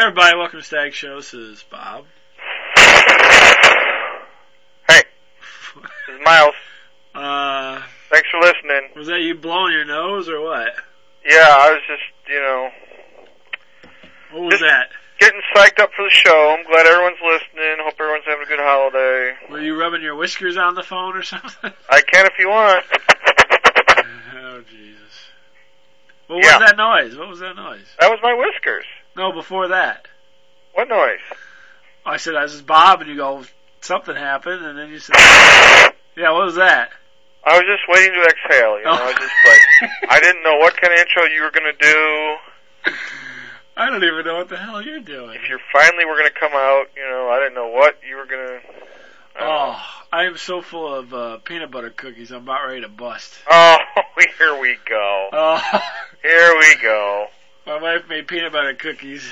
everybody, welcome to Stag Show. This is Bob. Hey, this is Miles. Thanks for listening. Was that you blowing your nose or what? Yeah, I was just, What was that? Getting psyched up for the show. I'm glad everyone's listening. Hope everyone's having a good holiday. Were you rubbing your whiskers on the phone or something? I can if you want. Oh, Jesus. What was that noise? What was that noise? That was my whiskers. No, before that. What noise? I said, this is Bob, and you go, something happened, and then you said, yeah, what was that? I was just waiting to exhale, I was just like, I didn't know what kind of intro you were going to do. I don't even know what the hell you're doing. If you finally were going to come out, I didn't know what you were going to... I am so full of peanut butter cookies, I'm about ready to bust. Oh, here we go. Here we go. My wife made peanut butter cookies.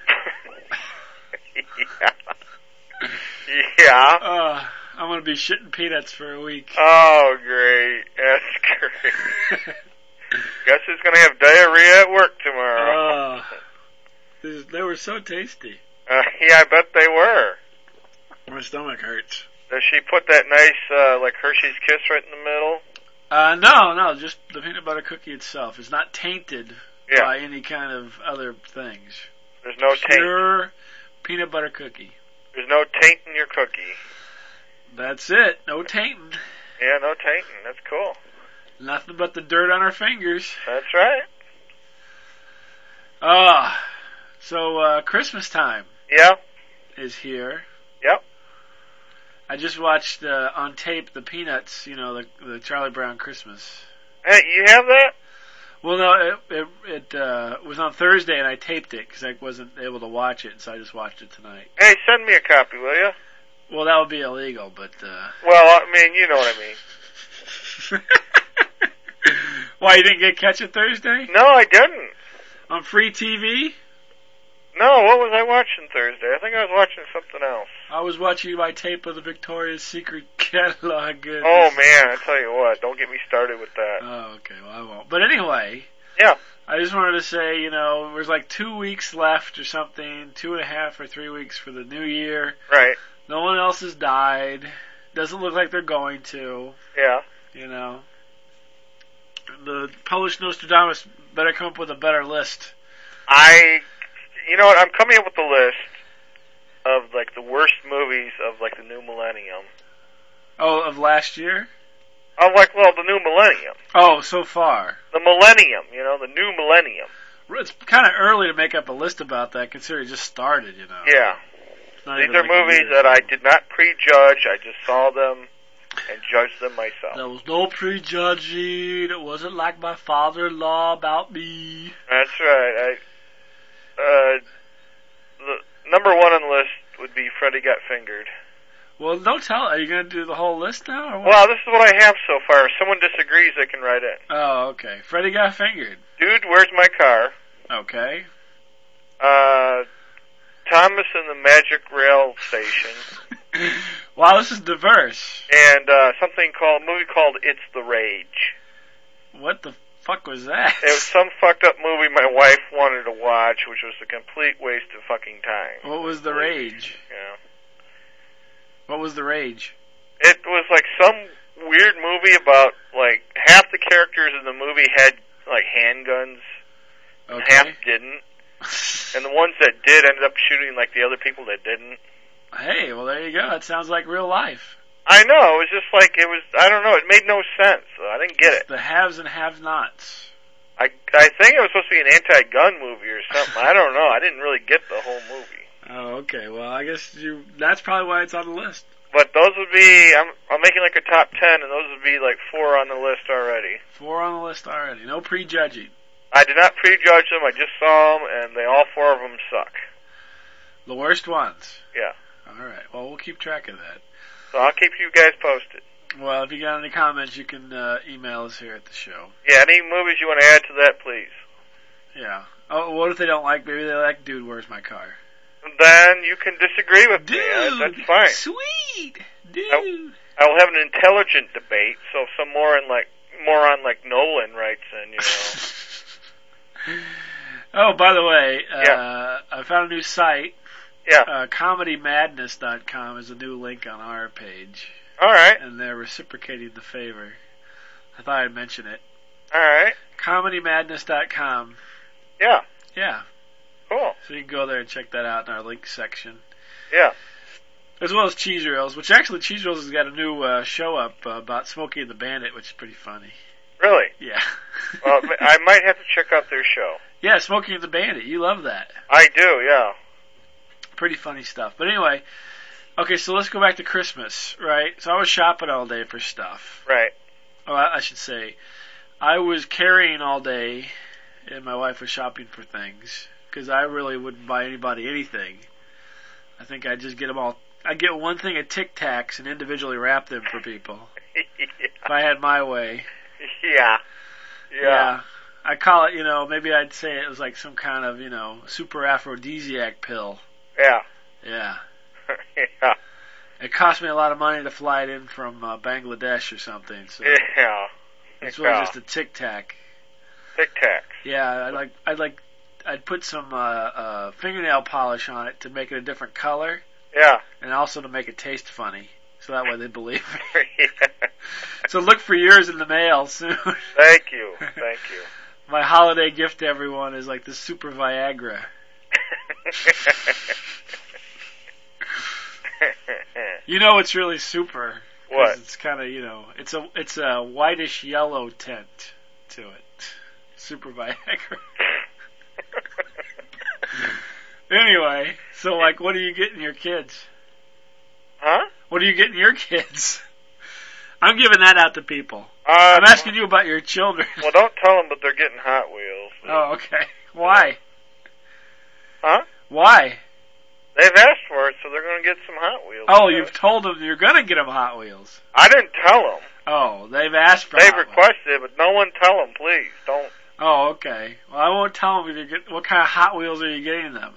Yeah. I'm going to be shitting peanuts for a week. Oh, great. That's great. Guess who's going to have diarrhea at work tomorrow? They were so tasty. Yeah, I bet they were. My stomach hurts. Does she put that nice, Hershey's Kiss right in the middle? No, just the peanut butter cookie itself. It's not tainted by any kind of other things. There's no taint. Pure peanut butter cookie. There's no taint in your cookie. That's it. No tainting. Yeah, no tainting. That's cool. Nothing but the dirt on our fingers. That's right. So Christmas time. Yeah. Is here. Yep. I just watched on tape the Peanuts, the Charlie Brown Christmas. Hey, you have that? Well, no, it was on Thursday, and I taped it because I wasn't able to watch it, so I just watched it tonight. Hey, send me a copy, will you? Well, that would be illegal, but... Well, I mean, you know what I mean. Why, you didn't catch it Thursday? No, I didn't. On free TV? No, what was I watching Thursday? I think I was watching something else. I was watching my tape of the Victoria's Secret catalog. Oh, man, I tell you what, don't get me started with that. Oh, okay, well, I won't. But anyway... Yeah. I just wanted to say, there's like 2 weeks left or something, 2.5 or 3 weeks for the new year. Right. No one else has died. Doesn't look like they're going to. Yeah. The Polish Nostradamus better come up with a better list. You know what, I'm coming up with a list of, the worst movies of, the new millennium. Oh, of last year? Of, the new millennium. Oh, so far. The millennium, the new millennium. It's kind of early to make up a list about that, considering it just started, Yeah. These are movies that I did not prejudge. I just saw them and judged them myself. There was no prejudging. It wasn't like my father-in-law about me. That's right. The number one on the list would be Freddy Got Fingered. Well, don't tell. Are you going to do the whole list now? Or what? Well, this is what I have so far. If someone disagrees, they can write in. Oh, okay. Freddy Got Fingered. Dude, Where's My Car? Okay. Thomas and the Magic Rail Station. Wow, this is diverse. And a movie called It's the Rage. What the fuck was that? It was some fucked up movie my wife wanted to watch, which was a complete waste of fucking time. What was the rage? Yeah. What was the rage? It was some weird movie about, half the characters in the movie had, handguns. Okay. And half didn't. And the ones that did ended up shooting, the other people that didn't. Hey, well, there you go. It sounds like real life. I know. It was just I don't know. It made no sense. I didn't get it. The haves and have-nots. I think it was supposed to be an anti-gun movie or something. I don't know. I didn't really get the whole movie. Oh, okay. Well, I guess that's probably why it's on the list. But those would be, I'm making a top 10, and those would be 4 on the list already. 4 on the list already. No prejudging. I did not prejudge them. I just saw them, and all 4 of them suck. The worst ones? Yeah. All right. Well, we'll keep track of that. So I'll keep you guys posted. Well, if you got any comments, you can email us here at the show. Yeah, any movies you want to add to that, please. Yeah. Oh, what if they don't like, maybe they like Dude, Where's My Car? Then you can disagree with me. That's fine. Sweet! Dude! I will have an intelligent debate, so some moron like Nolan writes in, Oh, by the way, Yeah. I found a new site. Yeah. ComedyMadness.com is a new link on our page, All right. and they're reciprocating the favor. I thought I'd mention it. All right. ComedyMadness.com. Yeah. Yeah. Cool. So you can go there and check that out in our link section. Yeah. As well as Cheese Rails, which actually Cheese Rails has got a new show up about Smokey and the Bandit, which is pretty funny. Really? Yeah. Well, I might have to check out their show. Yeah, Smokey and the Bandit. You love that. I do, yeah. Pretty funny stuff. But anyway, okay, so let's go back to Christmas, right? So I was shopping all day for stuff. Right. Well, I should say, I was carrying all day, and my wife was shopping for things, because I really wouldn't buy anybody anything. I think I'd just get them all. I'd get one thing of Tic Tacs and individually wrap them for people. Yeah. If I had my way. Yeah. Yeah. I call it, maybe I'd say it was like some kind of, super aphrodisiac pill. Yeah. Yeah. Yeah. It cost me a lot of money to fly it in from Bangladesh or something, so Yeah. it's really just a Tic Tac. Tic Tacs. Yeah, I'd put some fingernail polish on it to make it a different color, Yeah. and also to make it taste funny, so that way they believe me. Yeah. So look for yours in the mail soon. Thank you. Thank you. My holiday gift to everyone is like the Super Viagra. You know it's really super. 'Cause What? It's kind of, it's a whitish yellow tint to it. Super Viagra. Anyway, so like, what are you getting your kids? Huh? What are you getting your kids? I'm giving that out to people. I'm asking you about your children. Well, don't tell them that they're getting Hot Wheels. Oh, okay. Why? Huh? Why? They've asked for it, so they're going to get some Hot Wheels. Oh, you've told them you're going to get them Hot Wheels. I didn't tell them. Oh, they've asked for They've Hot Wheels. requested it, but no one tell them, please. Don't. Oh, okay. Well, I won't tell them what kind of Hot Wheels are you getting them.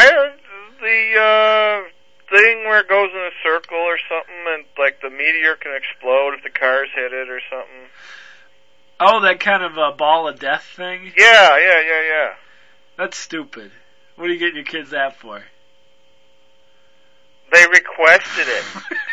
The thing where it goes in a circle or something, and like the meteor can explode if the cars hit it or something. Oh, that kind of ball of death thing? Yeah. That's stupid. What are you getting your kids that for? They requested it.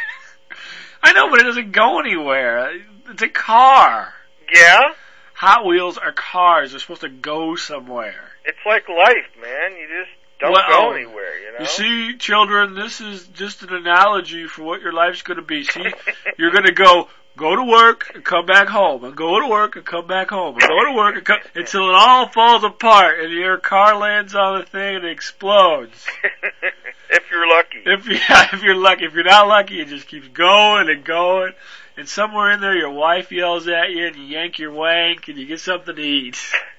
I know, but it doesn't go anywhere. It's a car. Yeah? Hot Wheels are cars. They're supposed to go somewhere. It's like life, man. You just don't go anywhere, you know? You see, children, this is just an analogy for what your life's going to be. See, you're going to go to work and come back home, and go to work and come back home, and go to work and come, until it all falls apart and your car lands on the thing and explodes. If you're lucky. If you're lucky. If you're not lucky, it just keeps going and going. And somewhere in there, your wife yells at you, and you yank your wank, and you get something to eat.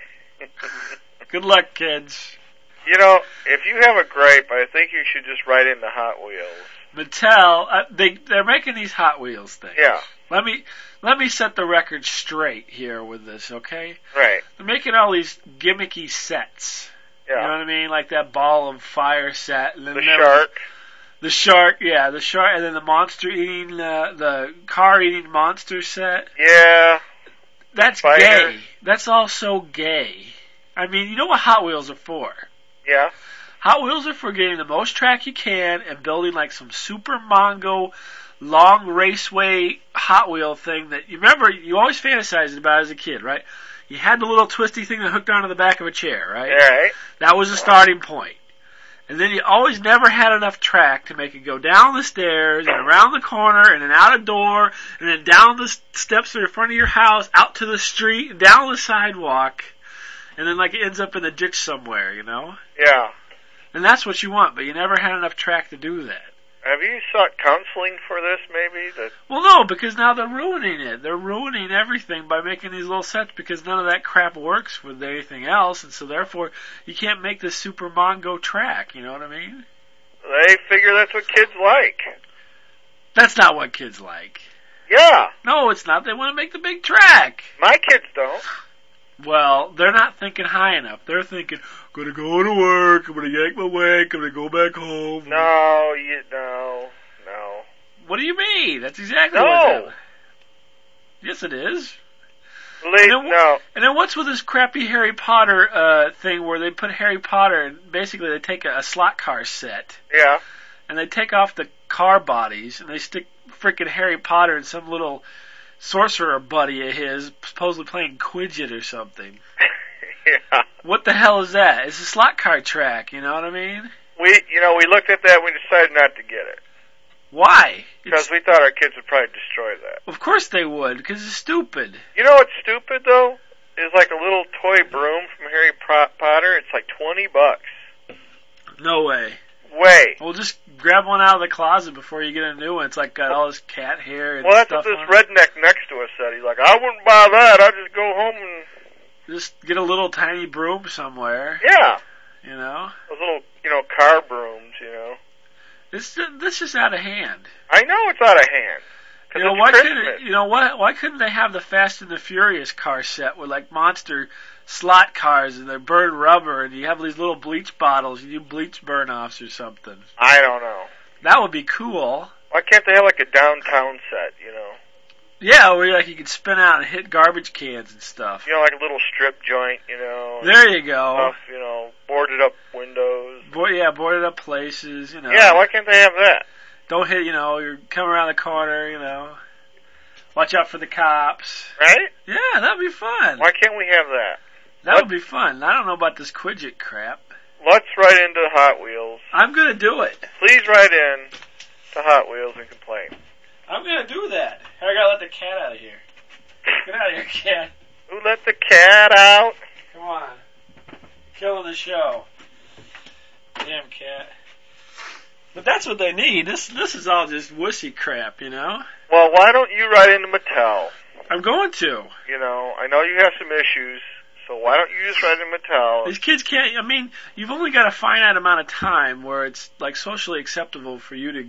Good luck, kids. You know, if you have a gripe, I think you should just write into Hot Wheels. Mattel, they're making these Hot Wheels things. Yeah. Let me set the record straight here with this, okay? Right. They're making all these gimmicky sets. Yeah. You know what I mean? Like that ball of fire set. And then the shark. The shark, yeah, the shark, and then the monster eating, the car eating monster set. Yeah. That's Spider. gay. That's all so gay. I mean, you know what Hot Wheels are for? Yeah. Hot Wheels are for getting the most track you can and building like some super Mongo long raceway Hot Wheel thing that you remember you always fantasized about as a kid, right? You had the little twisty thing that hooked onto the back of a chair, right? Right. That was the starting point. And then you always never had enough track to make it go down the stairs and around the corner and then out a door and then down the steps in front of your house, out to the street, and down the sidewalk, and then like it ends up in the ditch somewhere, you know? Yeah. And that's what you want, but you never had enough track to do that. Have you sought counseling for this, maybe? Well, no, because now they're ruining it. They're ruining everything by making these little sets because none of that crap works with anything else, and so therefore you can't make the Super Mongo track, you know what I mean? They figure that's what kids like. That's not what kids like. Yeah. No, it's not. They want to make the big track. My kids don't. Well, they're not thinking high enough. They're thinking, I'm going to go to work, I'm going to yank my wank, I'm going to go back home. No. What do you mean? That's exactly No. what's happening. Yes, it is. And then what's with this crappy Harry Potter thing where they put Harry Potter and basically they take a slot car set. Yeah. And they take off the car bodies and they stick frickin' Harry Potter and some little sorcerer buddy of his supposedly playing Quidget or something. Yeah. What the hell is that? It's a slot car track, you know what I mean? We looked at that and we decided not to get it. Why? Because we thought our kids would probably destroy that. Of course they would, because it's stupid. You know what's stupid, though? Is like a little toy broom from Harry Potter. It's like $20. No way. Well, just grab one out of the closet before you get a new one. It's like got all this cat hair and that's stuff what this on redneck next to us said. He's like, I wouldn't buy that. I'd just go home and... Just get a little tiny broom somewhere. Yeah. You know? Those little, car brooms, This is out of hand. I know it's out of hand. Why couldn't they have the Fast and the Furious car set with like monster slot cars and they're burned rubber and you have these little bleach bottles and you do bleach burn-offs or something? I don't know. That would be cool. Why can't they have like a downtown set, Yeah, where you could spin out and hit garbage cans and stuff. Like a little strip joint, There you go. Stuff, boarded up windows. Boarded up places, Yeah, why can't they have that? Don't hit, you're coming around the corner, Watch out for the cops. Right? Yeah, that'd be fun. Why can't we have that? That would be fun. I don't know about this Quidget crap. Let's write into Hot Wheels. I'm gonna do it. Please write in to Hot Wheels and complain. I'm gonna do that. I gotta let the cat out of here. Get out of here, cat. Who let the cat out? Come on. Killing the show. Damn cat. But that's what they need. This is all just wussy crap, Well, why don't you write into Mattel? I'm going to. I know you have some issues, so why don't you just write in Mattel? These kids can't, you've only got a finite amount of time where it's like socially acceptable for you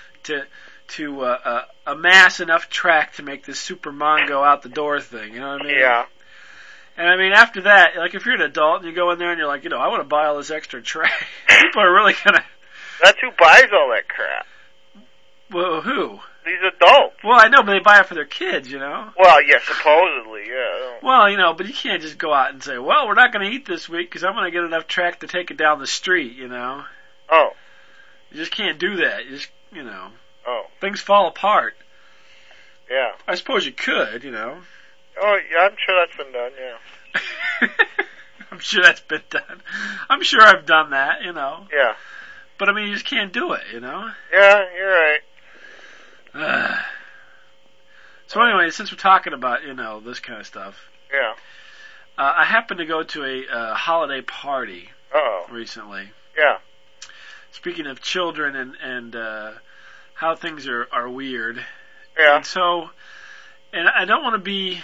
to amass enough track to make this Super Mongo out the door thing, you know what I mean? Yeah. And after that, like if you're an adult and you go in there and you're like, I want to buy all this extra track, people are really gonna... That's who buys all that crap. Well, who? These adults. Well, I know, but they buy it for their kids, Well, yeah, supposedly, yeah. Well, but you can't just go out and say, well, we're not going to eat this week because I'm going to get enough track to take it down the street, Oh. You just can't do that. You just, Oh. Things fall apart. Yeah. I suppose you could, Oh, yeah, I'm sure that's been done, yeah. I'm sure that's been done. I'm sure I've done that, Yeah. But, you just can't do it, Yeah, you're right. So anyway, since we're talking about, this kind of stuff. Yeah. I happened to go to a holiday party recently. Yeah. Speaking of children and how things are weird. Yeah. And so, I don't want to be...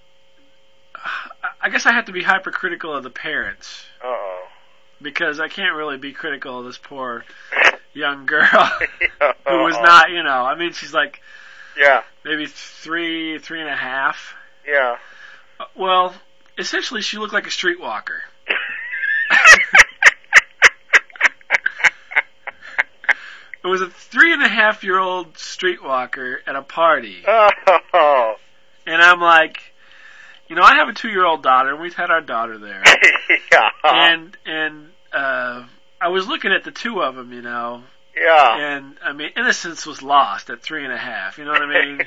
I guess I have to be hypercritical of the parents. Uh-oh. Because I can't really be critical of this poor young girl who was not, she's like, maybe three and a half. Yeah. Well, essentially she looked like a streetwalker. It was a 3.5-year-old streetwalker at a party. Oh. And I'm like, I have a 2-year-old daughter, and we've had our daughter there. Yeah. And I was looking at the two of them, Yeah. And, innocence was lost at 3.5, you know what I mean?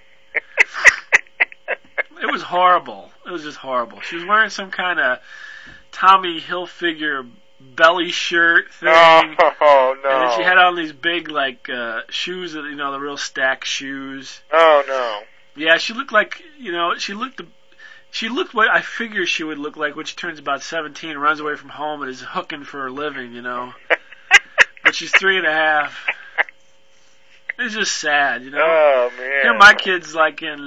It was horrible. It was just horrible. She was wearing some kind of Tommy Hilfiger belly shirt thing. Oh, no. And then she had on these big, shoes, the real stack shoes. Oh, no. Yeah, she looked like, she looked what I figure she would look like when she turns about 17 and runs away from home and is hooking for a living, But she's 3.5. It's just sad, Oh, man. Here my kid's like in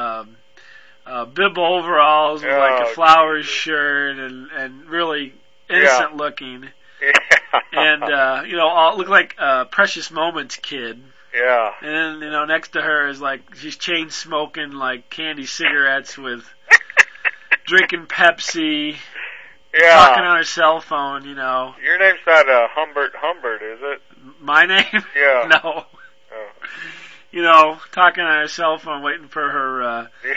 bib overalls with like a flowers shirt and really innocent looking. Yeah. And, all look like Precious Moments kid. Yeah. And then, next to her is like, she's chain smoking like candy cigarettes with drinking Pepsi. Yeah. Talking on her cell phone, Your name's not Humbert, is it? My name? Yeah. No. Oh. Talking on her cell phone, waiting for her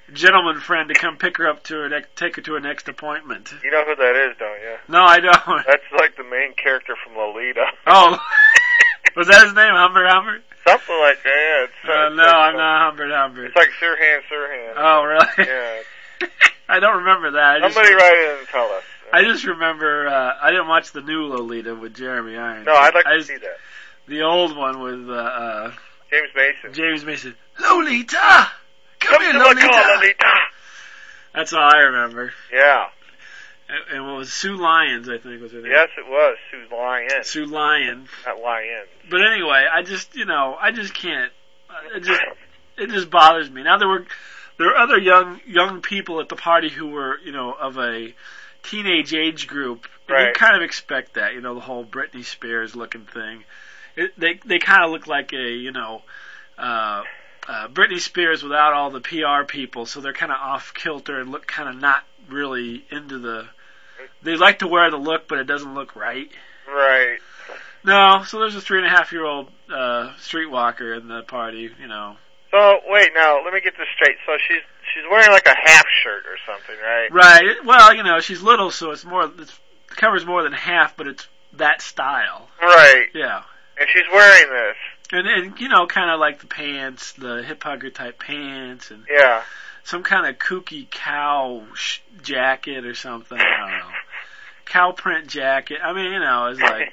gentleman friend to come pick her up to her take her to her next appointment. You know who that is, don't you? No, I don't. That's like the main character from Lolita. Oh, was that his name, Humbert Humbert? Something like that. Yeah, it's No, I'm not Humbert Humbert. It's like Sirhan. Oh, really? Yeah. I don't remember that. Somebody write in and tell us. I just remember, I didn't watch the new Lolita with Jeremy Irons. No, I'd like to see that. The old one with, James Mason. James Mason. Lolita! Come here, Lolita! That's all I remember. Yeah. And what was Sue Lyons, I think, was her name. Yes, it was. Sue Lyon. Sue Lyon. Not Lyon. But anyway, I just can't. It just bothers me. Now there were other young people at the party who were, of a teenage age group. And right. You kind of expect that, the whole Britney Spears looking thing. They kind of look like a, Britney Spears without all the PR people, so they're kind of off kilter and look kind of not really into the. They like to wear the look, but it doesn't look right. Right. No, so there's a 3.5-year-old streetwalker in the party, So wait, now let me get this straight. So she's wearing like a half shirt or something, right? Right. Well, she's little, so it covers more than half, but it's that style. Right. Yeah. And she's wearing this. And kind of like the pants, the hip hugger type pants, and yeah, some kind of kooky cow jacket or something. I don't know. Cow print jacket. I mean, it's like,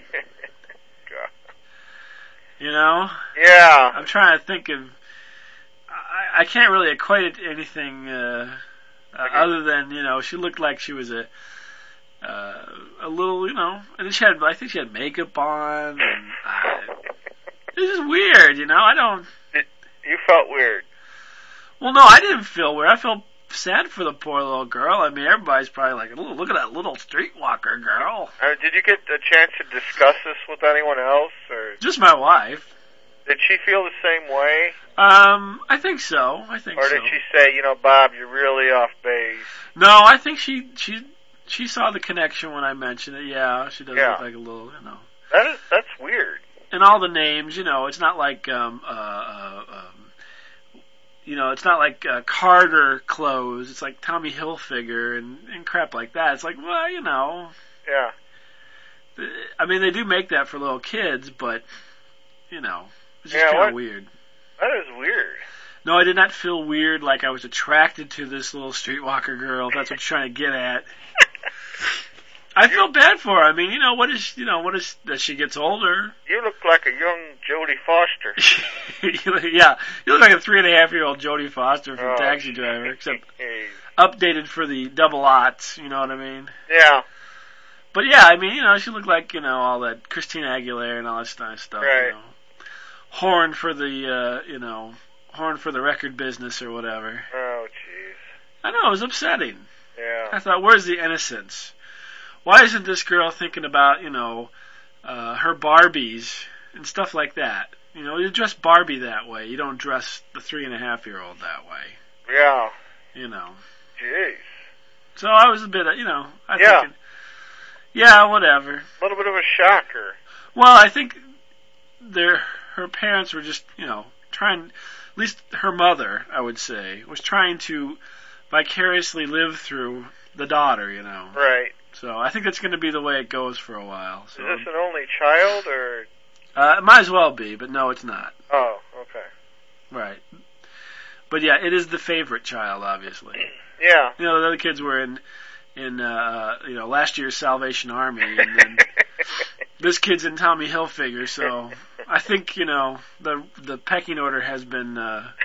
Yeah. I'm trying to think of. I can't really equate it to anything other than she looked like she was a little and I think she had makeup on and it was just weird, I don't. You felt weird. Well, no, I didn't feel weird. I felt sad for the poor little girl. I mean, everybody's probably like, look at that little streetwalker girl. Did you get a chance to discuss this with anyone else, or just my wife? Did she feel the same way? I think so. Or did she say, Bob, you're really off base? No, I think she saw the connection when I mentioned it. Yeah, she does look like a little, That's weird. And all the names, it's not like it's not like Carter clothes. It's like Tommy Hilfiger and crap like that. It's like, well, Yeah. I mean, they do make that for little kids, but it's just kind of weird. That is weird. No, I did not feel weird like I was attracted to this little streetwalker girl. If that's what you're trying to get at. I feel bad for her. I mean, as she gets older. You look like a young Jodie Foster. Yeah, you look like a 3.5-year-old Jodie Foster from Taxi Driver, except updated for the double aughts. You know what I mean? Yeah. But yeah, I mean, she looked like all that Christina Aguilera and all that kind of stuff. Right. Horn for the horn for the record business or whatever. Oh, jeez. I know, it was upsetting. Yeah. I thought, where's the innocence? Why isn't this girl thinking about, her Barbies and stuff like that? You dress Barbie that way. You don't dress the 3.5-year-old that way. Yeah. Jeez. So I was a bit, thinking, yeah, whatever. A little bit of a shocker. Well, I think her parents were just, trying, at least her mother, I would say, was trying to vicariously live through the daughter, Right. So I think that's going to be the way it goes for a while. So. Is this an only child, or? It might as well be, but no, it's not. Oh, okay. Right. But yeah, it is the favorite child, obviously. Yeah. The other kids were in last year's Salvation Army, and then this kid's in Tommy Hilfiger, so I think, the pecking order has been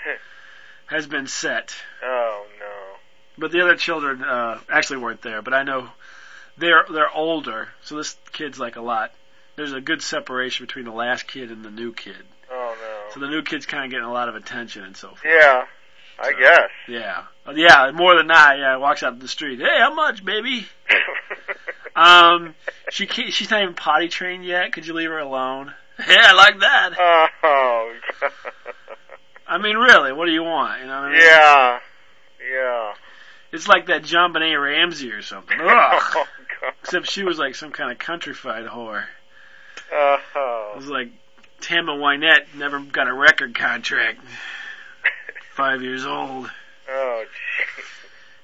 set. Oh, no. But the other children, actually weren't there, but I know they're older, so this kid's like a lot. There's a good separation between the last kid and the new kid. Oh, no. So the new kid's kind of getting a lot of attention and so forth. Yeah, I guess. Yeah. Yeah, more than that. Yeah, walks out to the street. Hey, how much, baby? She's not even potty trained yet. Could you leave her alone? Yeah, I like that. Oh, God. I mean, really, what do you want? You know what I mean? Yeah. Yeah. It's like that John Benet Ramsey or something. Ugh. Oh, God. Except she was like some kind of countrified whore. Oh. It was like Tamma Wynette never got a record contract. 5 years old. Oh, jeez.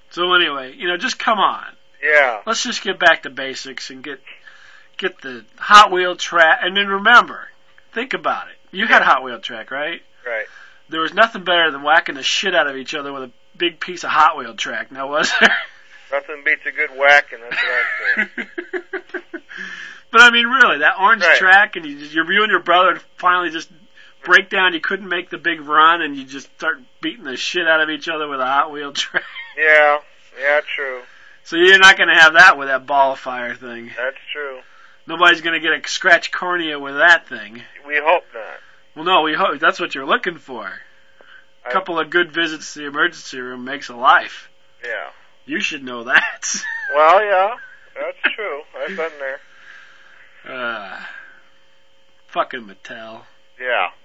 So anyway, just come on. Yeah. Let's just get back to basics and get the Hot Wheel track. And then remember, think about it. You had a Hot Wheel track, right? Right. There was nothing better than whacking the shit out of each other with a big piece of Hot Wheel track. Now, was there? Nothing beats a good whacking, that's what I'd say. But I mean, really, that orange Right. track, and you and your brother finally just break down. You couldn't make the big run, and you just start beating the shit out of each other with a Hot Wheel track. Yeah, true. So you're not going to have that with that ball of fire thing. That's true. Nobody's going to get a scratch cornea with that thing. We hope not. Well, no, we hope that's what you're looking for. A couple of good visits to the emergency room makes a life. Yeah. You should know that. Well, yeah, that's true. I've been there. Fucking Mattel. Yeah.